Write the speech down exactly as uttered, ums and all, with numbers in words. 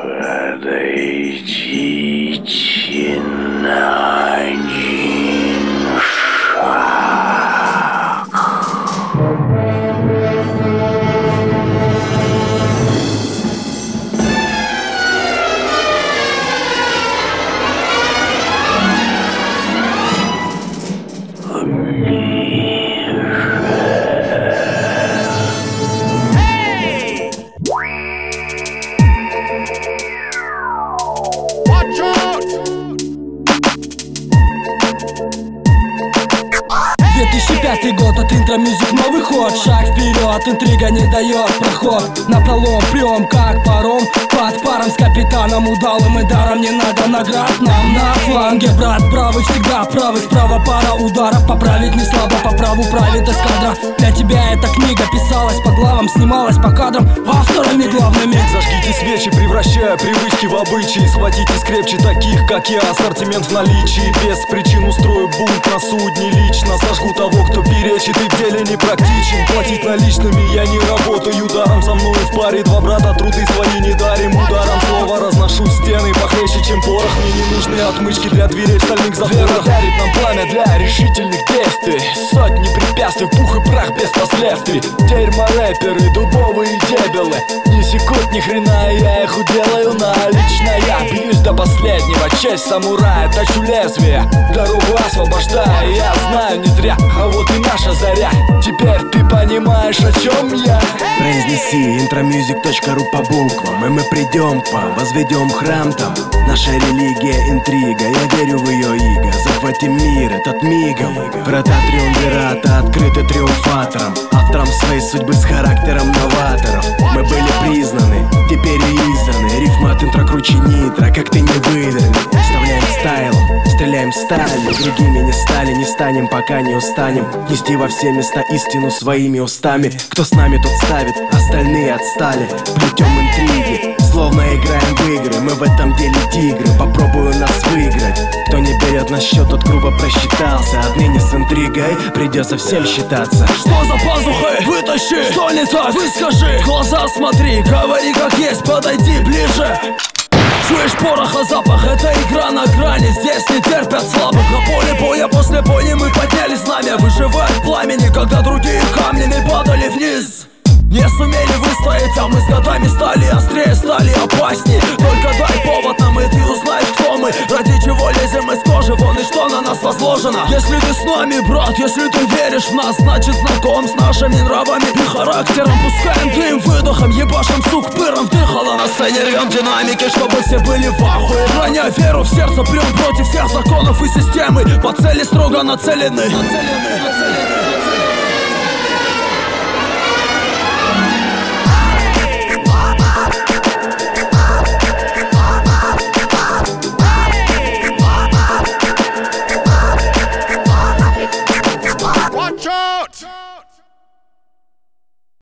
Подойдите на один шаг. две тысячи пятый год, от Intro Music новый ход. Шаг вперед, интрига не дает проход. Напролом прем, как паром, под паром с капитаном удалым. И даром не надо наград нам на фланге. Брат правый всегда правый, справа пара ударов. Поправить не слабо, по праву правит эскадра. Для тебя эта книга писалась по главам, снималась по кадрам авторами главными. Зажгите свечи, превращая привычки в обычаи. Схватите скрепче таких, как я, ассортимент в наличии. Без причин устрою бунт на судне лично. Сожгу того, кто перечит и в деле не практичен. Платить наличными я не работаю даром. Со мной в паре два брата, труды свои не дарим. Ударом слова разношу стены похлеще, чем порох. Мне не нужны отмычки для дверей в стальных запорах. Дарит нам пламя для решительных действий. Сотни препятствий, пух и прах без последствий. Дерьмо рэперы, дубовые дебилы не секут ни хрена, я их уделаю налично. Я бьюсь до последнего, честь самурая, точу лезвие, дорогу освобождаю. Я знаю не зря, а вот и наша заря. Теперь ты понимаешь, о чем я. Произнеси интромьюзик точка ру по буквам, и мы придем к вам, возведем храм там. Наша религия интрига, я верю в ее иго. Захватим мир этот мигом. Врата триумвирата открыты триумфатором, автором своей судьбы с характером новаторов. Мы были признаны, теперь и изданы. Рифма от интро круче нитро, как ты не выдали. Вставляем стайлом, стреляем сталью. Другими не стали, не станем, пока не устанем нести во все места истину своими устами. Кто с нами, тот ставит, остальные отстали. Плетем интриги, словно играем в игры. Мы в этом деле тигры, попробую нас выиграть. Кто не берет на счет, тот грубо просчитался. Отныне с интригой придется всем считаться. Что за пазухой? Вытащи! Что не так? Выскажи! В глаза смотри, говори как есть, подойди ближе. Чуешь пороха запах, это игра на грани. Здесь не терпят слабых, на поле боя после боя мы подняли знамя. Выживая в пламени, когда другие камнями падали вниз. Не сумели выстоять, а мы с годами стали острее, стали опасней. Только дай повод нам, и ты узнаешь, кто мы. Ради чего лезем из кожи вон, и что на нас возложено. Если ты с нами, брат, если ты веришь в нас, значит знаком с нашими нравами и характером. Пускаем дым выдохом, ебашим сук пыром. Вдыхало на сцене, рвем динамики, чтобы все были в ахуе. Храня веру в сердце, прям против всех законов и системы. По цели строго нацелены, нацелены, нацелены.